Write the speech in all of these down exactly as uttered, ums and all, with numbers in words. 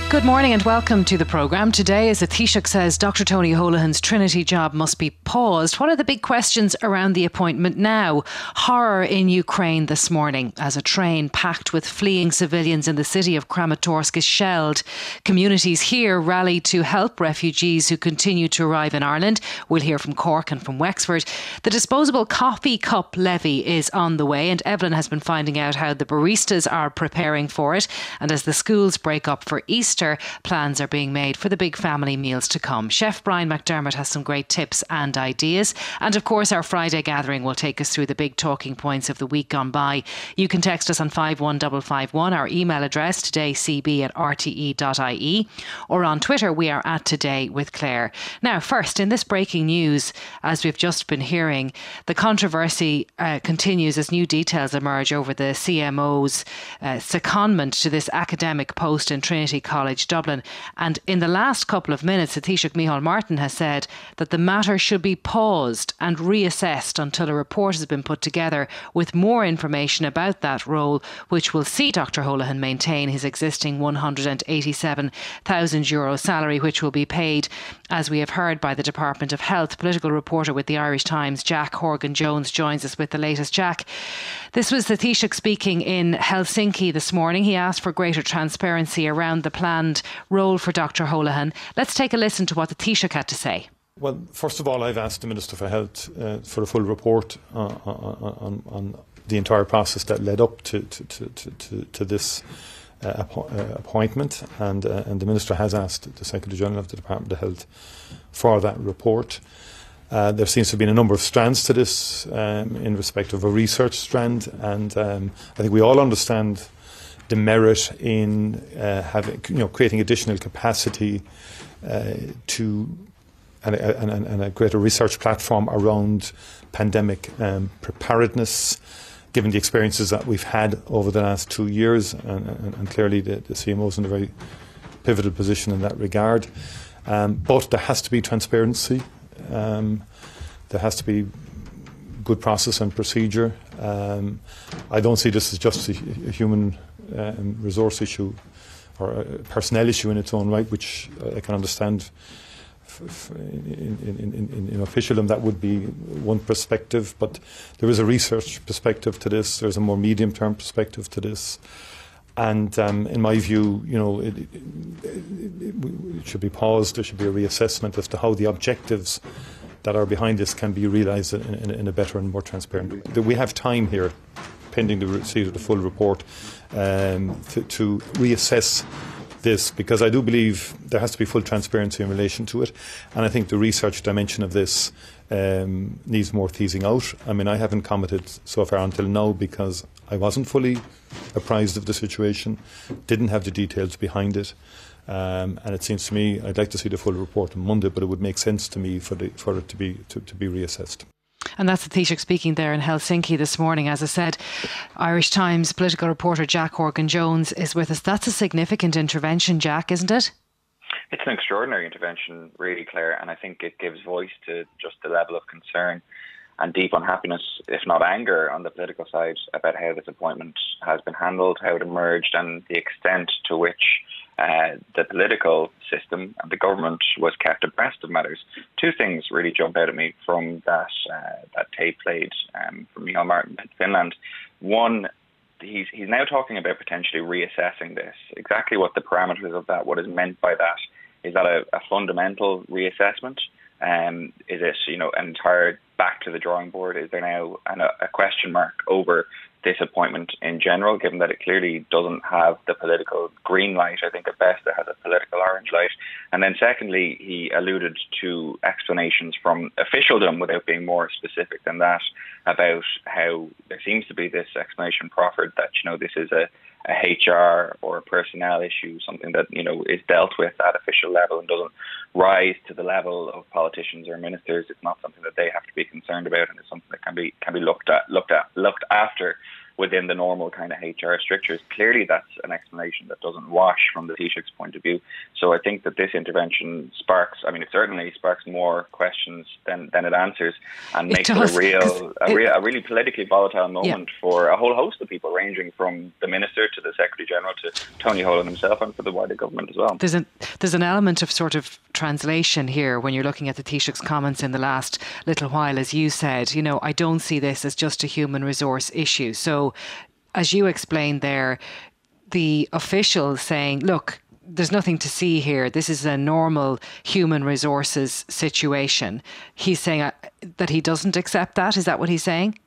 Good morning and welcome to the programme. Today, as the Taoiseach says, Doctor Tony Holohan's Trinity job must be paused. What are the big questions around the appointment now? Horror in Ukraine this morning as a train packed with fleeing civilians in the city of Kramatorsk is shelled. Communities here rally to help refugees who continue to arrive in Ireland. We'll hear from Cork and from Wexford. The disposable coffee cup levy is on the way, and Evelyn has been finding out how the baristas are preparing for it. And as the schools break up for Easter, plans are being made for the big family meals to come. Chef Brian McDermott has some great tips and ideas. And of course, our Friday gathering will take us through the big talking points of the week gone by. You can text us on five one five five one, our email address todaycb at r t e dot i e, or on Twitter we are at Today with Claire. Now, first, in this breaking news, as we've just been hearing, the controversy uh, continues as new details emerge over the C M O's uh, secondment to this academic post in Trinity College Dublin. And in the last couple of minutes, the Taoiseach Micheál Martin has said that the matter should be paused and reassessed until a report has been put together with more information about that role, which will see Doctor Holohan maintain his existing one hundred eighty-seven thousand euro salary, which will be paid, as we have heard, by the Department of Health. Political reporter with the Irish Times, Jack Horgan-Jones, joins us with the latest. Jack, this was the Taoiseach speaking in Helsinki this morning. He asked for greater transparency around the planned role for Doctor Holohan. Let's take a listen to what the Taoiseach had to say. Well, first of all, I've asked the Minister for Health uh, for a full report uh, on, on the entire process that led up to, to, to, to, to this uh, appo- uh, appointment, and, uh, and the Minister has asked the Secretary-General of the Department of Health for that report. Uh, there seems to have been a number of strands to this um, in respect of a research strand, and um, I think we all understand the merit in uh, having, you know, creating additional capacity uh, to and, and, and a greater research platform around pandemic um, preparedness, given the experiences that we've had over the last two years, and, and, and clearly the, the C M O is in a very pivotal position in that regard. Um, but there has to be transparency. Um, there has to be good process and procedure. Um, I don't see this as just a, a human um, resource issue or a personnel issue in its own right, which I can understand. F- f- in, in, in, in officialdom, that would be one perspective, but there is a research perspective to this. There's a more medium-term perspective to this. And um, in my view, you know, it, it, it, it should be paused. There should be a reassessment as to how the objectives that are behind this can be realised in, in, in a better and more transparent way. We have time here, pending the receipt of the full report, um, to, to reassess this, because I do believe there has to be full transparency in relation to it, and I think the research dimension of this um, needs more teasing out. I mean, I haven't commented so far until now because I wasn't fully apprised of the situation, didn't have the details behind it, um, and it seems to me I'd like to see the full report on Monday, but it would make sense to me for the, for it to be to, to be reassessed. And that's the Taoiseach speaking there in Helsinki this morning. As I said, Irish Times political reporter Jack Horgan-Jones is with us. That's a significant intervention, Jack, isn't it? It's an extraordinary intervention, really, Claire, and I think it gives voice to just the level of concern and deep unhappiness, if not anger, on the political side about how this appointment has been handled, how it emerged, and the extent to which uh, the political system and the government was kept abreast of matters. Two things really jump out at me from that uh, that tape played um, from Micheál Martin in Finland. One, he's he's now talking about potentially reassessing this. Exactly what the parameters of that, what is meant by that. Is that a, a fundamental reassessment? Um, is it, you know, an entire back to the drawing board? Is there now an, a question mark over this appointment in general, given that it clearly doesn't have the political green light? I think at best it has a political orange light. And then secondly, he alluded to explanations from officialdom without being more specific than that about how there seems to be this explanation proffered that, you know, this is a a H R or a personnel issue, something that, you know, is dealt with at official level and doesn't rise to the level of politicians or ministers. It's not something that they have to be concerned about, and it's something that can be can be looked at looked at looked after within the normal kind of H R strictures. Clearly, that's an explanation that doesn't wash from the Taoiseach's point of view. So I think that this intervention sparks, I mean, it certainly sparks more questions than, than it answers, and makes it, it a real, a, real, a really politically volatile moment yeah. for a whole host of people, ranging from the Minister to the Secretary General to Tony Holohan himself, and for the wider government as well. There's an, there's an element of sort of translation here when you're looking at the Taoiseach's comments in the last little while. As you said, you know, I don't see this as just a human resource issue. So as you explained there, the officials saying, look, there's nothing to see here. This is a normal human resources situation. He's saying uh, that he doesn't accept that. Is that what he's saying?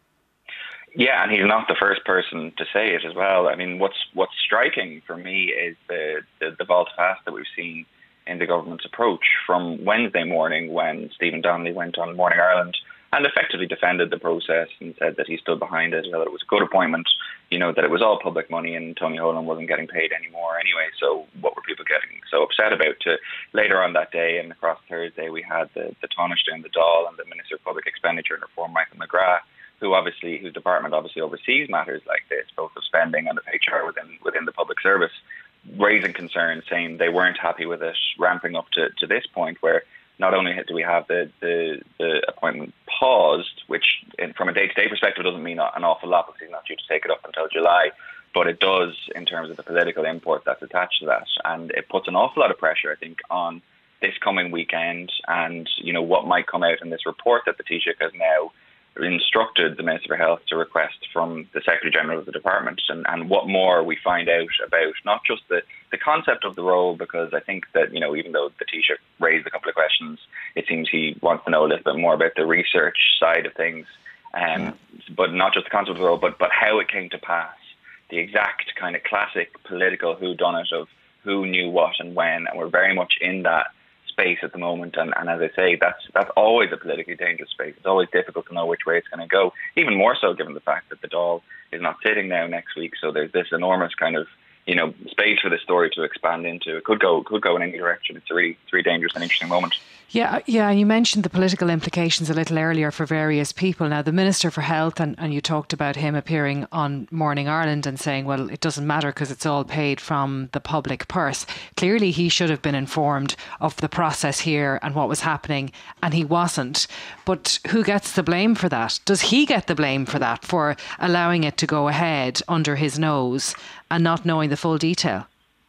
Yeah, and he's not the first person to say it as well. I mean, what's what's striking for me is the, the, the volte-face that we've seen in the government's approach from Wednesday morning, when Stephen Donnelly went on Morning Ireland and effectively defended the process and said that he stood behind it, that it was a good appointment, you know, that it was all public money and Tony Holohan wasn't getting paid anymore anyway. So what were people getting so upset about? To later on that day and across Thursday, we had the, the Taoiseach and the Dáil and the Minister of Public Expenditure and Reform, Michael McGrath, who obviously, whose department obviously oversees matters like this, both of spending and of H R within within the public service, raising concerns, saying they weren't happy with it, ramping up to, to this point where not only do we have the, the, the appointment paused, which in, from a day-to-day perspective doesn't mean an awful lot because he's not due to take it up until July, but it does in terms of the political import that's attached to that. And it puts an awful lot of pressure, I think, on this coming weekend and, you know, what might come out in this report that the Taoiseach has now instructed the Minister for Health to request from the Secretary General of the Department, and, and what more we find out about not just the, the concept of the role, because I think that, you know, even though the Taoiseach raised a couple of questions, it seems he wants to know a little bit more about the research side of things, um, yeah. but not just the concept of the role, but, but how it came to pass, the exact kind of classic political whodunit of who knew what and when, and we're very much in that space at the moment, and, and as I say, that's that's always a politically dangerous space. It's always difficult to know which way it's going to go, even more so given the fact that the Dáil is not sitting now next week, so there's this enormous kind of, you know, space for the story to expand into. It could go could go in any direction. It's a really, it's really dangerous and interesting moment. Yeah, yeah. You mentioned the political implications a little earlier for various people. Now, the Minister for Health, and, and you talked about him appearing on Morning Ireland and saying, well, it doesn't matter because it's all paid from the public purse. Clearly, he should have been informed of the process here and what was happening, and he wasn't. But who gets the blame for that? Does he get the blame for that, for allowing it to go ahead under his nose and not knowing the full detail?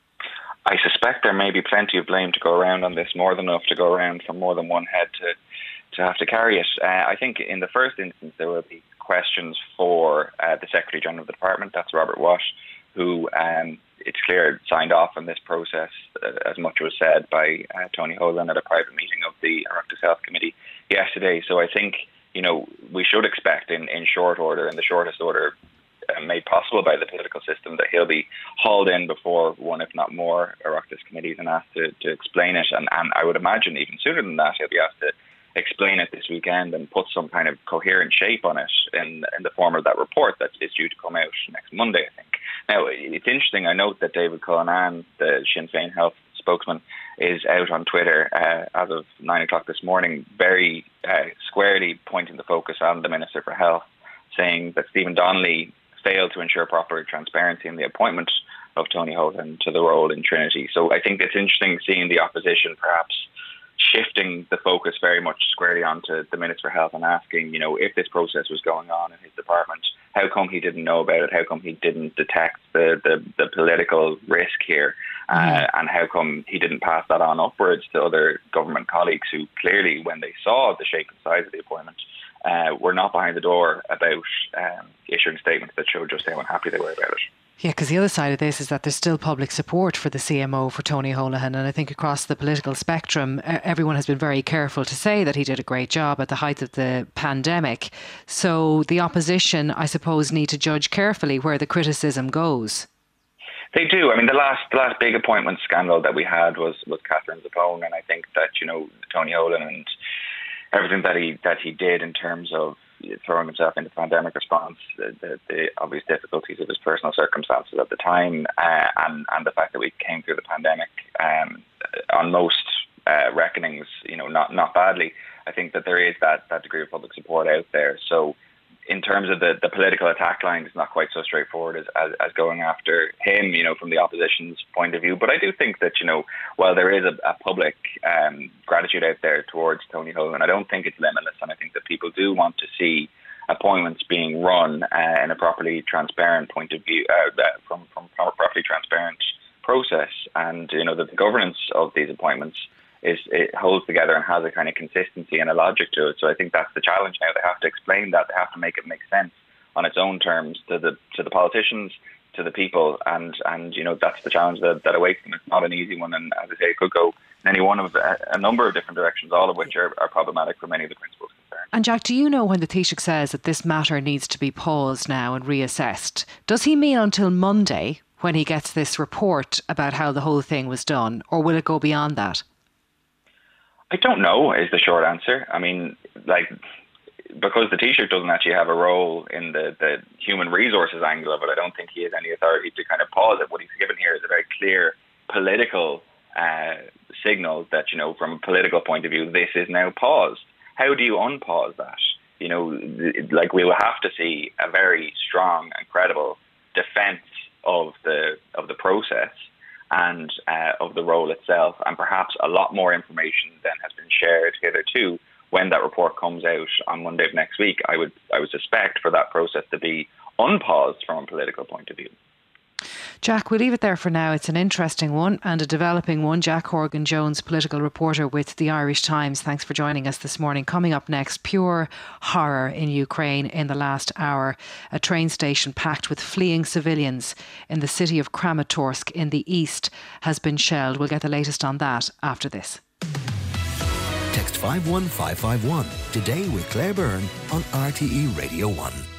I suspect there may be plenty of blame to go around on this, more than enough to go around from more than one head to, to have to carry it. Uh, I think in the first instance there will be questions for uh, the Secretary General of the Department, that's Robert Watt, who um, it's clear signed off on this process, uh, as much was said by uh, Tony Holohan at a private meeting of the Oireachtas Health Committee yesterday. So I think, you know, we should expect in, in short order, in the shortest order, made possible by the political system, that he'll be hauled in before one, if not more, Oireachtas committees and asked to, to explain it. And, and I would imagine even sooner than that, he'll be asked to explain it this weekend and put some kind of coherent shape on it in, in the form of that report that is due to come out next Monday, I think. Now, it's interesting, I note that David Cullinane, the Sinn Féin health spokesman, is out on Twitter uh, as of nine o'clock this morning, very uh, squarely pointing the focus on the Minister for Health, saying that Stephen Donnelly failed to ensure proper transparency in the appointment of Tony Holohan to the role in Trinity. So I think it's interesting seeing the opposition perhaps shifting the focus very much squarely onto the Minister for Health and asking, you know, if this process was going on in his department, how come he didn't know about it? How come he didn't detect the, the, the political risk here? Mm-hmm. Uh, and how come he didn't pass that on upwards to other government colleagues who clearly, when they saw the shape and size of the appointment, Uh, were not behind the door about um, issuing statements that showed just how unhappy they were about it. Yeah, because the other side of this is that there's still public support for the C M O, for Tony Holohan, and I think across the political spectrum, everyone has been very careful to say that he did a great job at the height of the pandemic. So the opposition, I suppose, need to judge carefully where the criticism goes. They do. I mean, the last the last big appointment scandal that we had was, was Catherine Zappone, and I think that, you know, Tony Holohan and everything that he that he did in terms of throwing himself into pandemic response, the, the, the obvious difficulties of his personal circumstances at the time, uh, and and the fact that we came through the pandemic um, on most uh, reckonings, you know, not not badly. I think that there is that that degree of public support out there. So in terms of the, the political attack line, it's not quite so straightforward as, as, as going after him, you know, from the opposition's point of view. But I do think that, you know, while there is a, a public um, gratitude out there towards Tony Holohan, I don't think it's limitless. And I think that people do want to see appointments being run uh, in a properly transparent point of view, uh, from, from, from a properly transparent process. And, you know, that the governance of these appointments is it holds together and has a kind of consistency and a logic to it. So I think that's the challenge now. They have to explain that. They have to make it make sense on its own terms to the to the politicians, to the people, and and you know that's the challenge that, that awaits them. It's not an easy one, and as I say, it could go in any one of a, a number of different directions, all of which are, are problematic for many of the principals concerned. And Jack, do you know when the Taoiseach says that this matter needs to be paused now and reassessed? Does he mean until Monday when he gets this report about how the whole thing was done, or will it go beyond that? I don't know is the short answer. I mean, like, because the Taoiseach doesn't actually have a role in the, the human resources angle of it, I don't think he has any authority to kind of pause it. What he's given here is a very clear political uh, signal that, you know, from a political point of view, this is now paused. How do you unpause that? You know, like, we will have to see a very strong and credible defence of the of the process and uh, of the role itself, and perhaps a lot more information than has been shared hitherto. When that report comes out on Monday of next week, I would I would suspect for that process to be unpaused from a political point of view. Jack, we'll leave it there for now. It's an interesting one and a developing one. Jack Horgan-Jones, political reporter with the Irish Times. Thanks for joining us this morning. Coming up next, pure horror in Ukraine in the last hour. A train station packed with fleeing civilians in the city of Kramatorsk in the east has been shelled. We'll get the latest on that after this. Text five one five five one today with Claire Byrne on R T E Radio one.